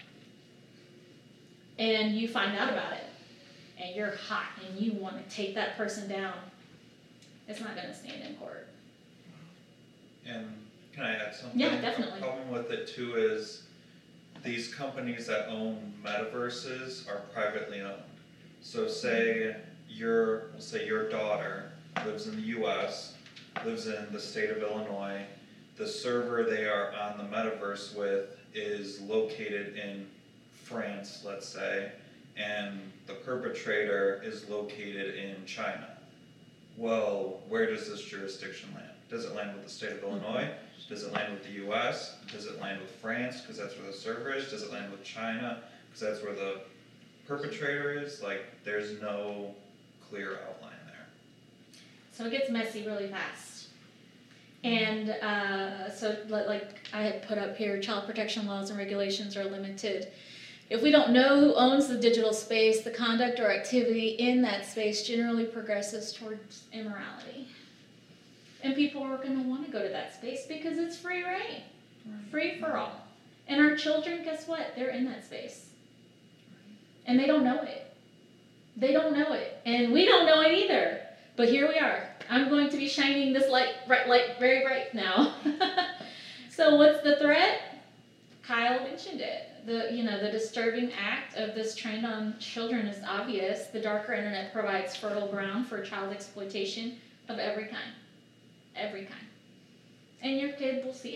And you find out about it, and you're hot, and you want to take that person down. It's not going to stand in court. And can I add something? Yeah, definitely. The problem with it too is these companies that own metaverses are privately owned. So say your daughter lives in the US, lives in the state of Illinois, the server they are on the metaverse with is located in France, let's say, and the perpetrator is located in China. Well, where does this jurisdiction land? Does it land with the state of Illinois? Does it land with the US? Does it land with France, because that's where the server is? Does it land with China, because that's where the perpetrator is? Like, there's no clear outline there. So it gets messy really fast. And so like I had put up here, child protection laws and regulations are limited. If we don't know who owns the digital space, the conduct or activity in that space generally progresses towards immorality. And people are going to want to go to that space because it's free reign, free for all. And our children, guess what? They're in that space. And they don't know it. They don't know it. And we don't know it either. But here we are. I'm going to be shining this light very bright now. So what's the threat? Kyle mentioned it. The disturbing act of this trend on children is obvious. The darker internet provides fertile ground for child exploitation of every kind. Every kind. And your kid will see it.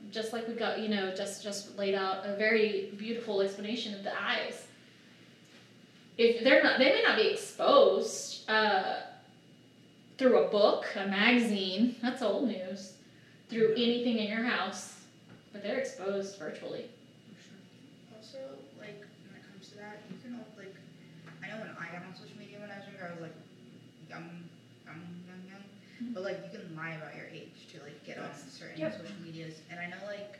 just like we got, just laid out a very beautiful explanation of the eyes. If they may not be exposed through a book, a magazine, that's old news, through anything in your house, but they're exposed virtually. Also, like, when it comes to that, you can, like, I know when I got on social media when I was younger, I was, like, young, but, like, you can lie about your age to, like, get on certain social medias, and I know, like,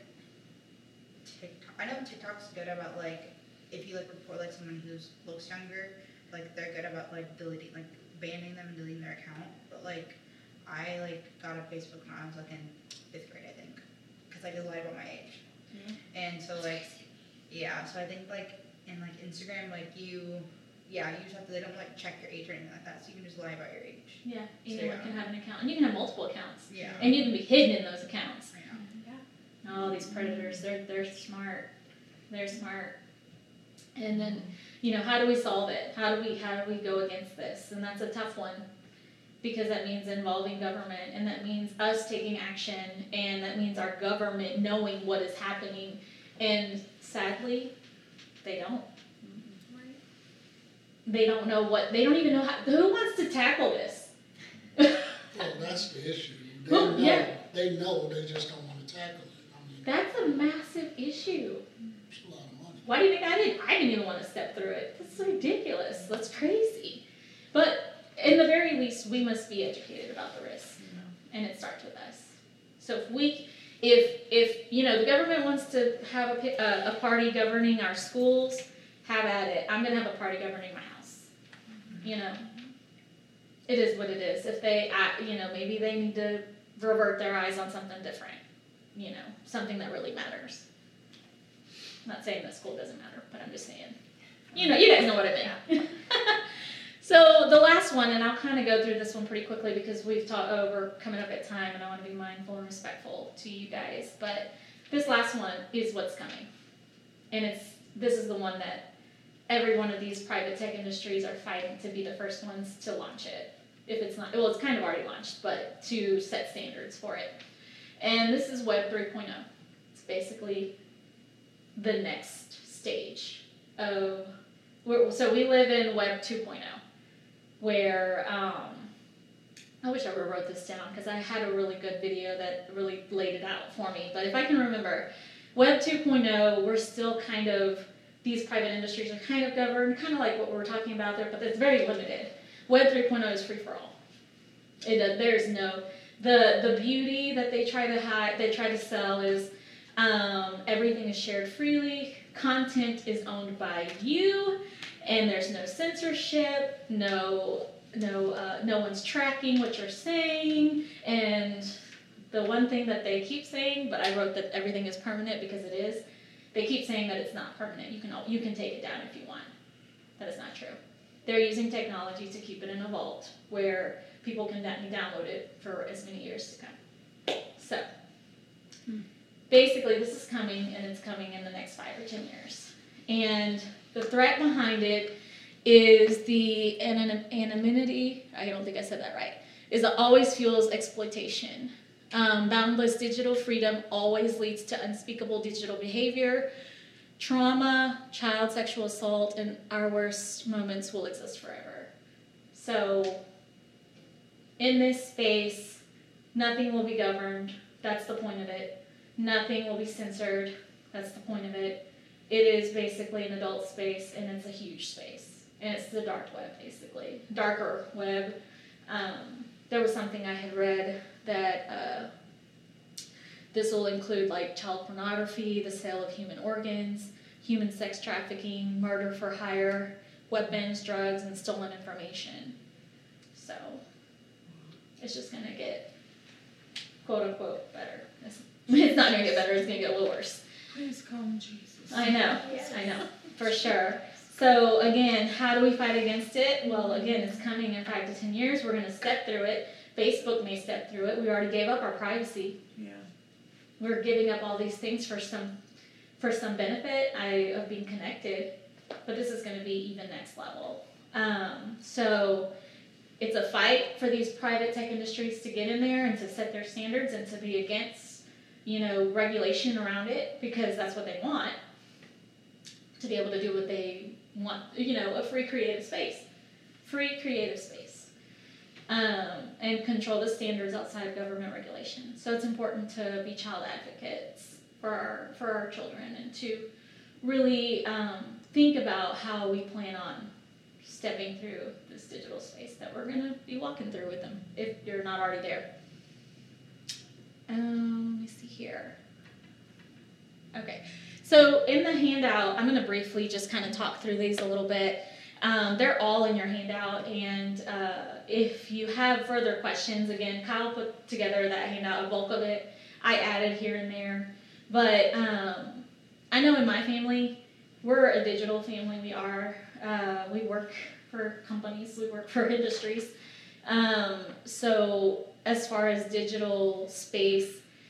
TikTok's good about, like, if you, like, report, like, someone who looks younger, like, they're good about, like, deleting, like, banning them and deleting their account, but, like, I, like, got a Facebook when I was, like, in 5th grade, I think, because I just lied about my age. Mm-hmm. And so, like, yeah, so I think, like, in, like, Instagram, like, you just have to, they don't, like, check your age or anything like that, so you can just lie about your age. Yeah, So, anyone yeah. can have an account, and you can have multiple accounts, Yeah. and you can be hidden in those accounts. Yeah. Oh, these predators, they're smart. They're smart. And then, how do we solve it? How do we go against this? And that's a tough one, because that means involving government, and that means us taking action, and that means our government knowing what is happening. And sadly, they don't. They don't know they don't even know who wants to tackle this? Well, that's the issue. They know, they just don't want to tackle it. I mean, That's a massive issue. it's a lot of money. Why do you think I didn't even want to step through it? That's ridiculous. That's crazy. But in the very least, we must be educated about the risks, and it starts with us. So if the government wants to have a party governing our schools, have at it. I'm gonna have a party governing my house. It is what it is. If they, maybe they need to revert their eyes on something different. Something that really matters. I'm not saying that school doesn't matter, but I'm just saying, you guys know what I mean. So the last one, and I'll kind of go through this one pretty quickly because we're coming up at time, and I want to be mindful and respectful to you guys. But this last one is what's coming, and this is the one that every one of these private tech industries are fighting to be the first ones to launch it. If it's not, well, it's kind of already launched, but to set standards for it. And this is Web 3.0. It's basically the next stage of, so we live in Web 2.0, where, I wish I wrote this down because I had a really good video that really laid it out for me. But if I can remember, Web 2.0, we're still kind of, these private industries are kind of governed, kind of like what we were talking about there, but it's very limited. Web 3.0 is free for all. There's no, the beauty that they try to sell is everything is shared freely, content is owned by you, and there's no censorship, no one's tracking what you're saying, and the one thing that they keep saying, but I wrote that everything is permanent because it is. They keep saying that it's not permanent. You can take it down if you want. That is not true. They're using technology to keep it in a vault where people can download it for as many years to come. So, basically, this is coming, and it's coming in the next 5 or 10 years. And the threat behind it is the anonymity. I don't think I said that right. Is that always fuels exploitation. Boundless digital freedom always leads to unspeakable digital behavior, trauma, child sexual assault, and our worst moments will exist forever. So, in this space, nothing will be governed. That's the point of it. Nothing will be censored. That's the point of it. It is basically an adult space, and it's a huge space. And it's the dark web, basically. Darker web. There was something I had read that this will include like child pornography, the sale of human organs, human sex trafficking, murder for hire, weapons, drugs, and stolen information. So it's just going to get, quote unquote, better. It's not going to get better, it's going to get a little worse. Please come, Jesus. I know, I know, for sure. So again, how do we fight against it? Well, again, it's coming in 5 to 10 years. We're going to step through it. Facebook may step through it. We already gave up our privacy. Yeah. We're giving up all these things for some benefit of being connected, but this is going to be even next level. So it's a fight for these private tech industries to get in there and to set their standards and to be against regulation around it, because that's what they want, to be able to do what they want, a free creative space. And control the standards outside of government regulation. So it's important to be child advocates for our children, and to really think about how we plan on stepping through this digital space that we're going to be walking through with them, if you're not already there. Let me see here. Okay, so in the handout, I'm going to briefly just kind of talk through these a little bit. They're all in your handout, and if you have further questions, again, Kyle put together that handout, a bulk of it I added here and there. But I know in my family, we're a digital family. We work for companies, we work for industries. So as far as digital space,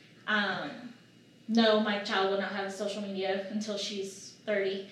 no, my child will not have social media until she's 30.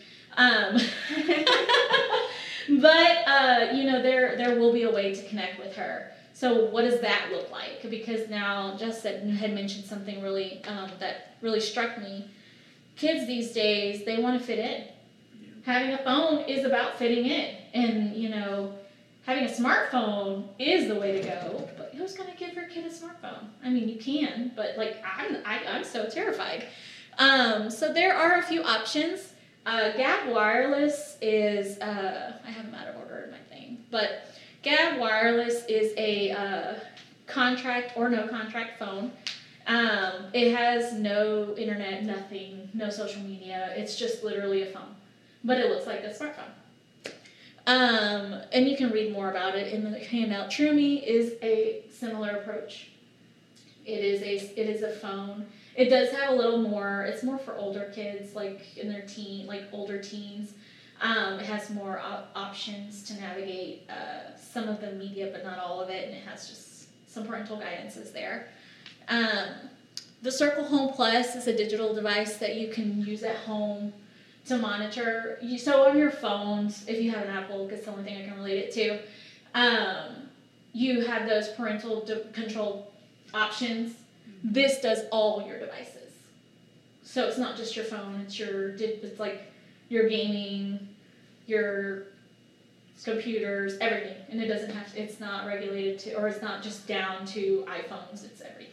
But there will be a way to connect with her. So what does that look like? Because now Jess had mentioned something really that really struck me. Kids these days, they want to fit in. Having a phone is about fitting in, and having a smartphone is the way to go. But who's going to give your kid a smartphone? I mean, you can, but I'm so terrified. So there are a few options. Gabb Wireless is, I have them out of order in my thing, but Gabb Wireless is a contract or no contract phone. It has no internet, nothing, no social media. It's just literally a phone, but it looks like a smartphone. And you can read more about it in the handout. TrueMe is a similar approach. It is a phone. It does have a little more, it's more for older kids, like in their older teens. It has more options to navigate some of the media, but not all of it, and it has just some parental guidances there. The Circle Home Plus is a digital device that you can use at home to monitor. So on your phones, if you have an Apple, because it's the only thing I can relate it to, you have those parental control options. This does all your devices. So it's not just your phone, it's like your gaming, your computers, everything. And it's not regulated to, or it's not just down to iPhones, it's everything.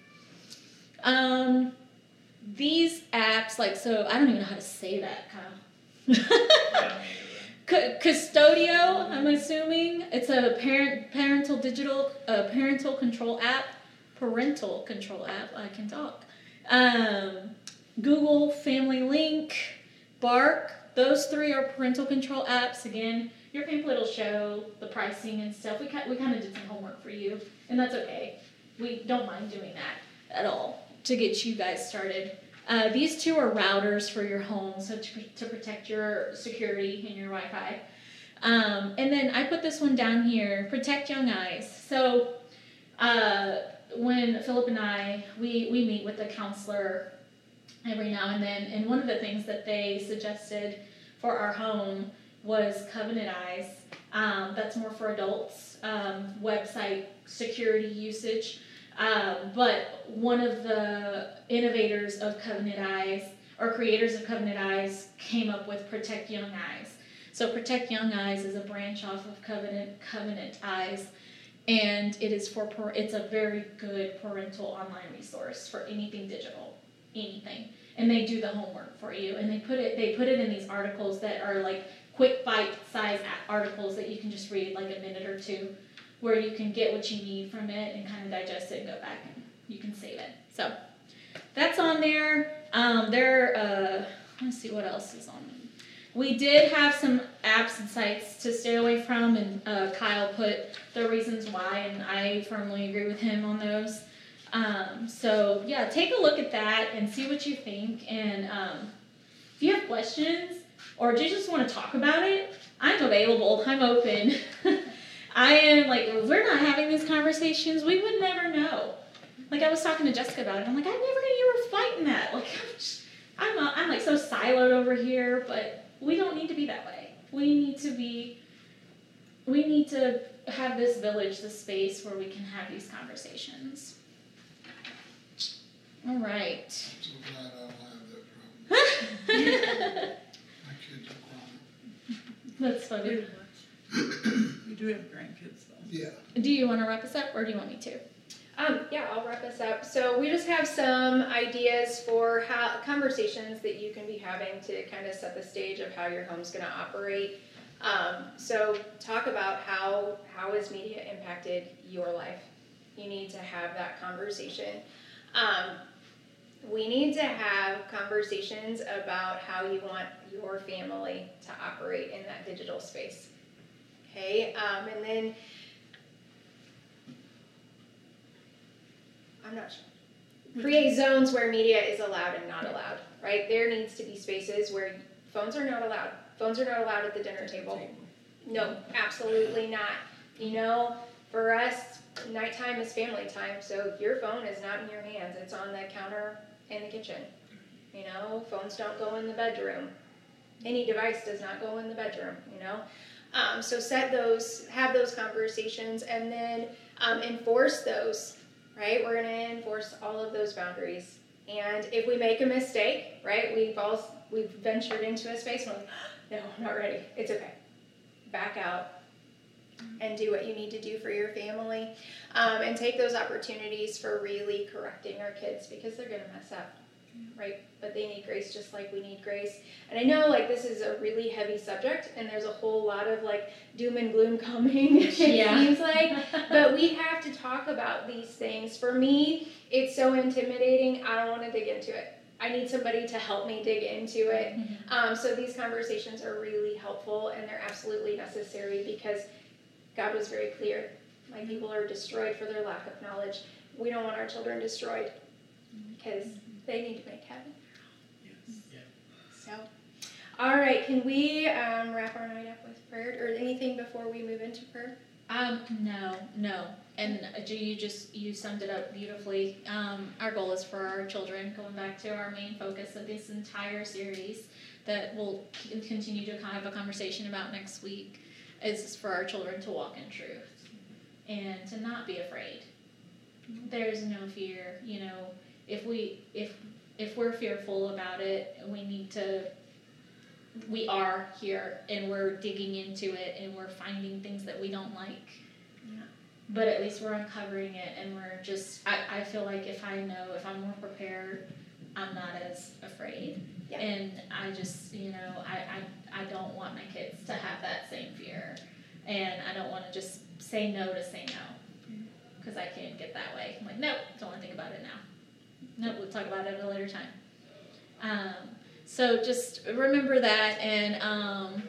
These apps, so I don't even know how to say that, Kyle. Custodio, I'm assuming. It's a parental control app. I can talk. Google Family Link, Bark, those three are parental control apps. Again, your pamphlet will show the pricing and stuff. We kind of did some homework for you, and that's okay. We don't mind doing that at all to get you guys started. These two are routers for your home, so to protect your security and your Wi-Fi. And then I put this one down here, Protect Young Eyes. So when Philip and I, we meet with a counselor every now and then, and one of the things that they suggested for our home was Covenant Eyes. That's more for adults, website security usage. But one of the innovators of Covenant Eyes, or creators of Covenant Eyes, came up with Protect Young Eyes. So Protect Young Eyes is a branch off of Covenant Eyes, and it's a very good parental online resource for anything digital, anything. And they do the homework for you, and they put it in these articles that are like quick bite-size articles that you can just read like a minute or two, where you can get what you need from it and kind of digest it and go back and you can save it. So that's on there. Let's see what else is on there. We did have some apps and sites to stay away from, and Kyle put the reasons why, and I firmly agree with him on those. So yeah, take a look at that and see what you think. And if you have questions or do you just want to talk about it, I'm available. I'm open. I am if we're not having these conversations, we would never know. I was talking to Jessica about it. I'm like, I never knew you were fighting that. I'm so siloed over here, but we don't need to be that way. We need to have this village, this space where we can have these conversations. All right. I'm so glad I don't have that problem. My kids are grown. That's funny. We do have grandkids though. Yeah. Do you want to wrap us up, or do you want me to? Yeah, I'll wrap us up. So we just have some ideas for how conversations that you can be having to kind of set the stage of how your home's going to operate. So talk about how has media impacted your life. You need to have that conversation. We need to have conversations about how you want your family to operate in that digital space. Okay, and then I'm not sure. Create zones where media is allowed and not allowed, right? There needs to be spaces where phones are not allowed. Phones are not allowed at the dinner table. No, absolutely not. You know, for us, nighttime is family time, so your phone is not in your hands. It's on the counter in the kitchen. You know, phones don't go in the bedroom. Any device does not go in the bedroom, you know. So have those conversations, and then enforce those, right? We're going to enforce all of those boundaries. And if we make a mistake, right, we've ventured into a space and we're like, no, I'm not ready. It's okay. Back out and do what you need to do for your family, and take those opportunities for really correcting our kids, because they're going to mess up, right? But they need grace just like we need grace. And I know, like, this is a really heavy subject, and there's a whole lot of, like, doom and gloom coming, it seems like. But we have to talk about these things. For me, it's so intimidating, I don't want to dig into it. I need somebody to help me dig into it. So these conversations are really helpful, and they're absolutely necessary, because God was very clear. My people are destroyed for their lack of knowledge. We don't want our children destroyed, because they need to make heaven. So, all right, can we wrap our night up with prayer, or anything before we move into prayer? No. And you summed it up beautifully. Our goal is for our children, going back to our main focus of this entire series that we'll continue to have a conversation about next week, is for our children to walk in truth and to not be afraid. There's no fear. You know, if we're fearful about it, we are here, and we're digging into it, and we're finding things that we don't like. Yeah. But at least we're uncovering it, and we're just, I feel like if I'm more prepared, I'm not as afraid. Yeah. And I just, I don't want my kids to have that same fear. And I don't want to just say no to say no. Because I can't get that way. I'm like, nope, don't want to think about it now. Nope, we'll talk about it at a later time. So just remember that, and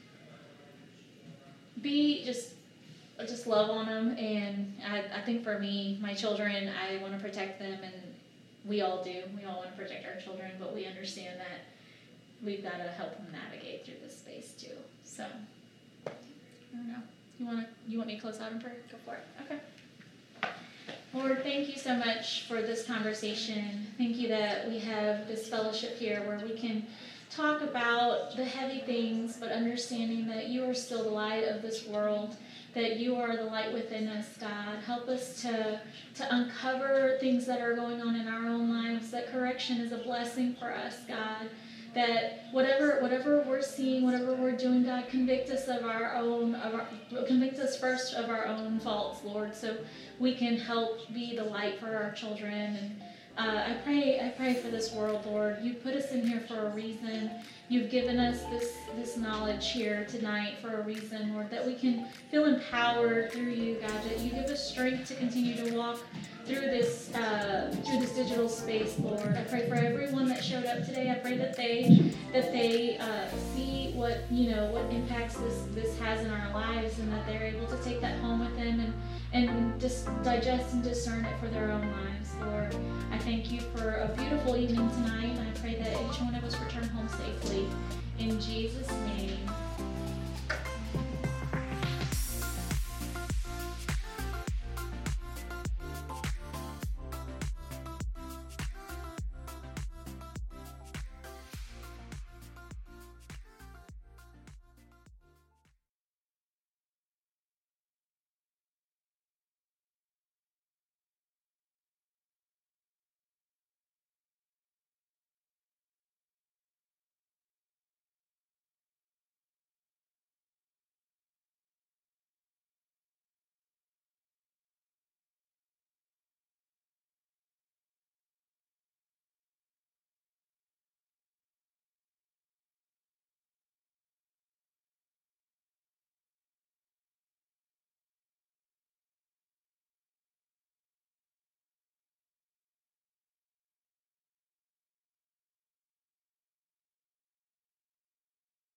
just love on them. And I think for me, my children, I want to protect them, and we all do. We all want to protect our children, but we understand that we've got to help them navigate through this space too. So, I don't know. You want me to close out in prayer? Go for it. Okay. Lord, thank you so much for this conversation. Thank you that we have this fellowship here where we can talk about the heavy things, but understanding that you are still the light of this world, that you are the light within us, God. Help us to uncover things that are going on in our own lives, that correction is a blessing for us, God. That whatever we're seeing, whatever we're doing, God, convict us convict us first of our own faults, Lord, so we can help be the light for our children. And I pray for this world, Lord. You put us in here for a reason. You've given us this knowledge here tonight for a reason, Lord, that we can feel empowered through you, God, that you give us strength to continue to walk through this digital space, Lord. I pray for everyone that showed up today. I pray that they see what impacts this has in our lives, and that they're able to take that home with them and just digest and discern it for their own lives, Lord. I thank you for a beautiful evening tonight, and I pray that each one of us return home safely. In Jesus' name.